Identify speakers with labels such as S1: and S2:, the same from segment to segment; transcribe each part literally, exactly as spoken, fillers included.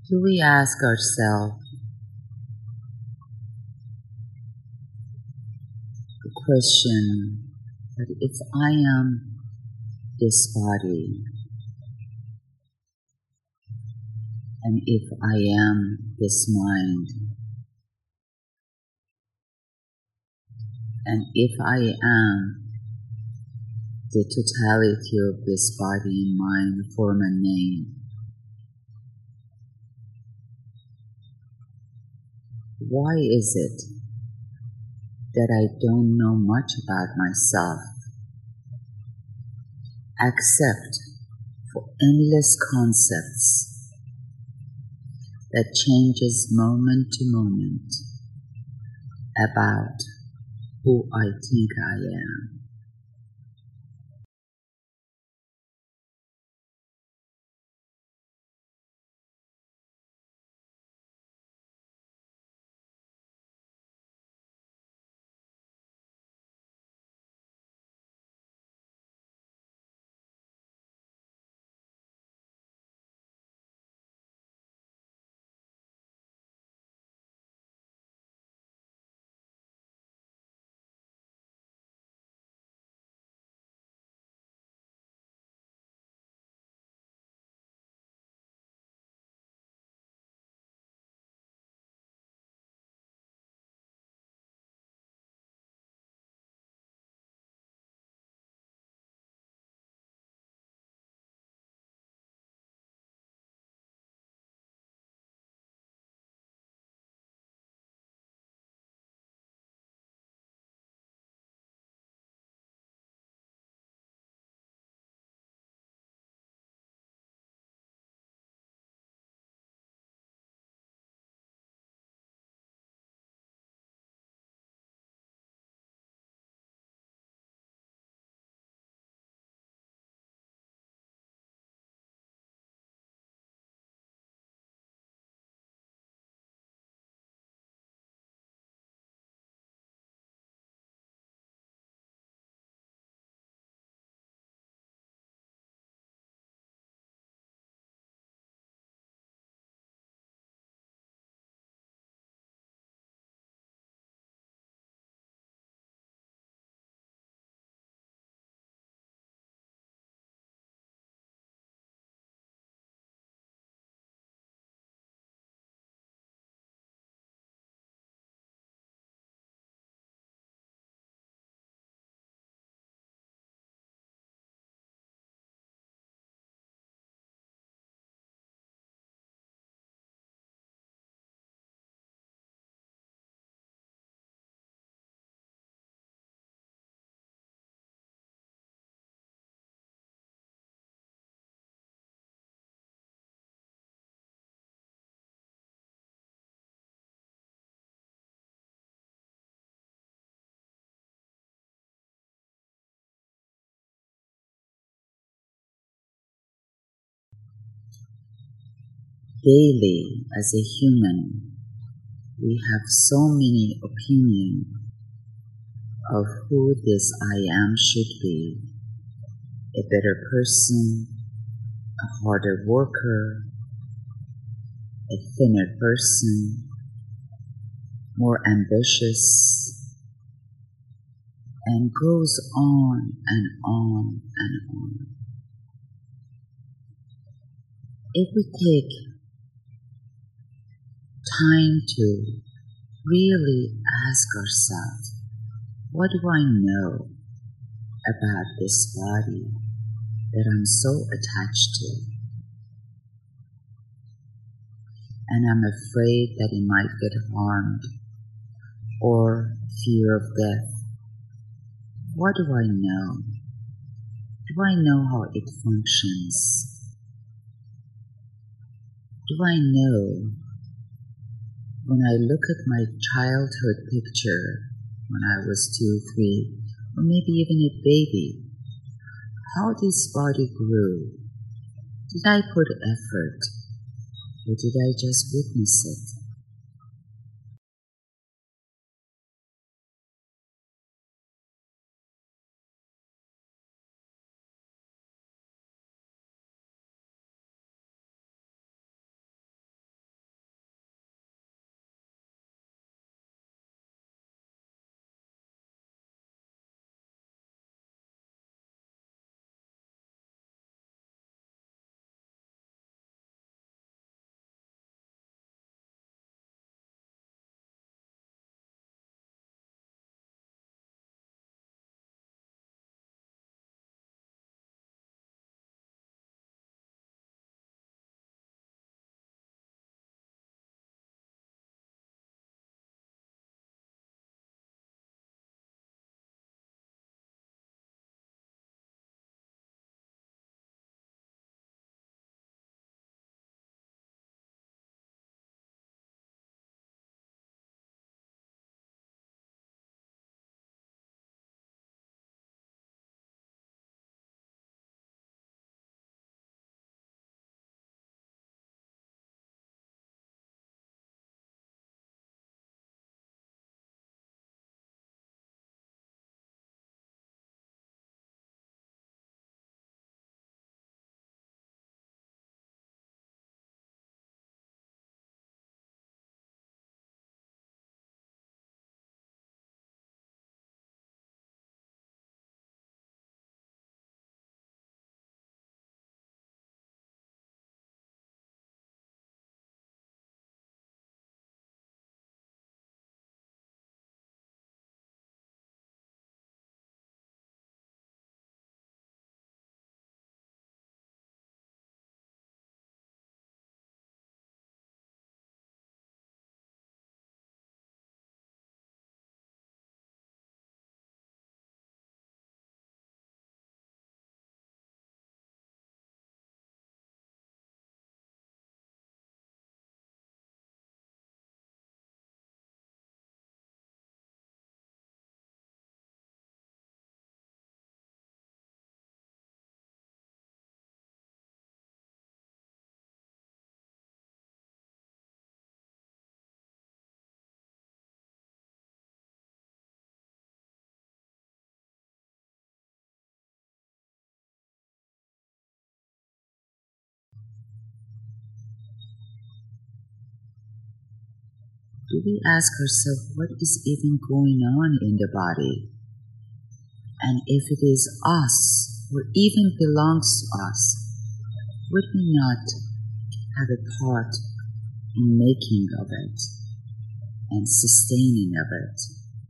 S1: Do we ask ourselves the question that if I am this body and if I am this mind and if I am the totality of this body and mind, form and name, why is it that I don't know much about myself except for endless concepts that changes moment to moment about who I think I am? Daily, as a human, we have so many opinions of who this I am should be: a better person, a harder worker, a thinner person, more ambitious, and goes on and on and on. If we take time to really ask ourselves, what do I know about this body that I'm so attached to? And I'm afraid that it might get harmed, or fear of death. What do I know? Do I know how it functions? Do I know when I look at my childhood picture when I was two, three, or maybe even a baby, how this body grew? Did I put effort, or did I just witness it? Do we ask ourselves what is even going on in the body? And if it is us, or even belongs to us, would we not have a part in making of it and sustaining of it?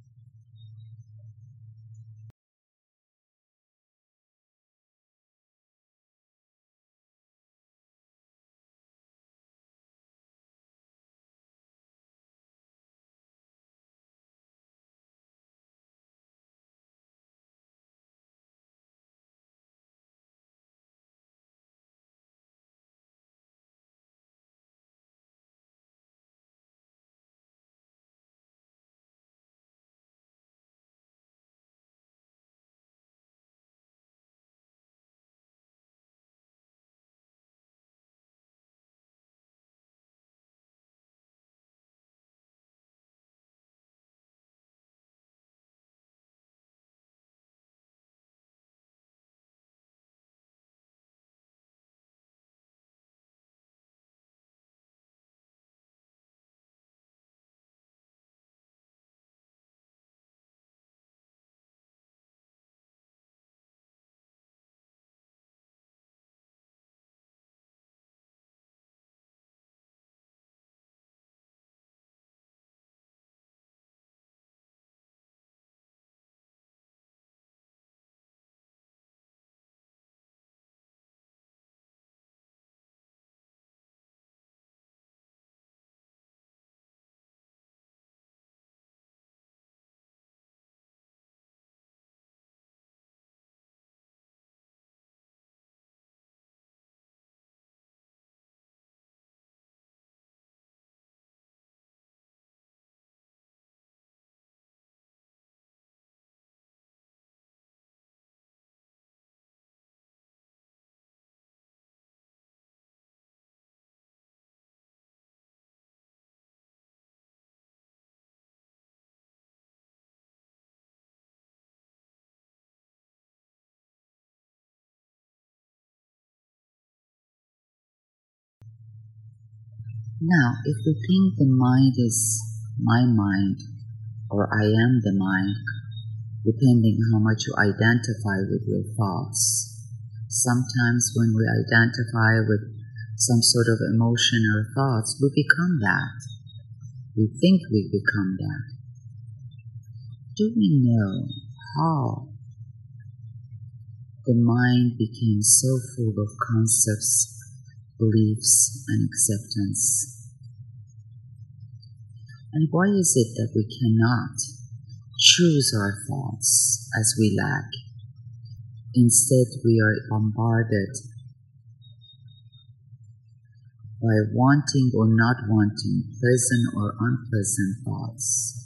S1: Now, if we think the mind is my mind, or I am the mind, depending how much you identify with your thoughts. Sometimes when we identify with some sort of emotion or thoughts, we become that. We think we become that. Do we know how the mind became so full of concepts, beliefs, and acceptance? And why is it that we cannot choose our thoughts as we lack? Instead, we are bombarded by wanting or not wanting, pleasant or unpleasant thoughts.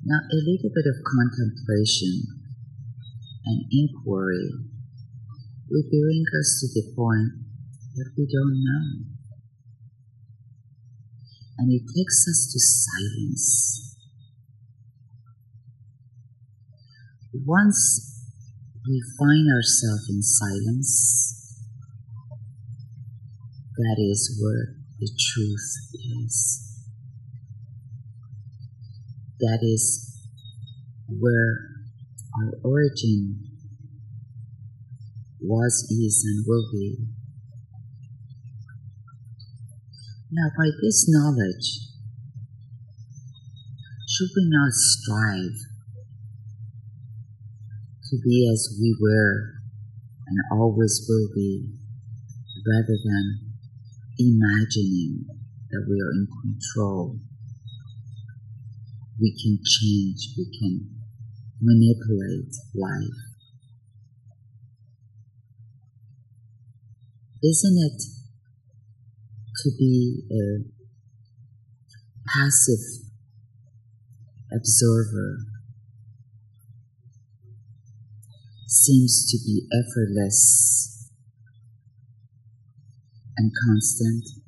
S1: Now, a little bit of contemplation and inquiry will bring us to the point that we don't know. And it takes us to silence. Once we find ourselves in silence, that is where the truth is. That is where our origin was, is, and will be. Now, by this knowledge, should we not strive to be as we were and always will be, rather than imagining that we are in control? We can change, we can manipulate life. Isn't it to be a passive observer seems to be effortless and constant?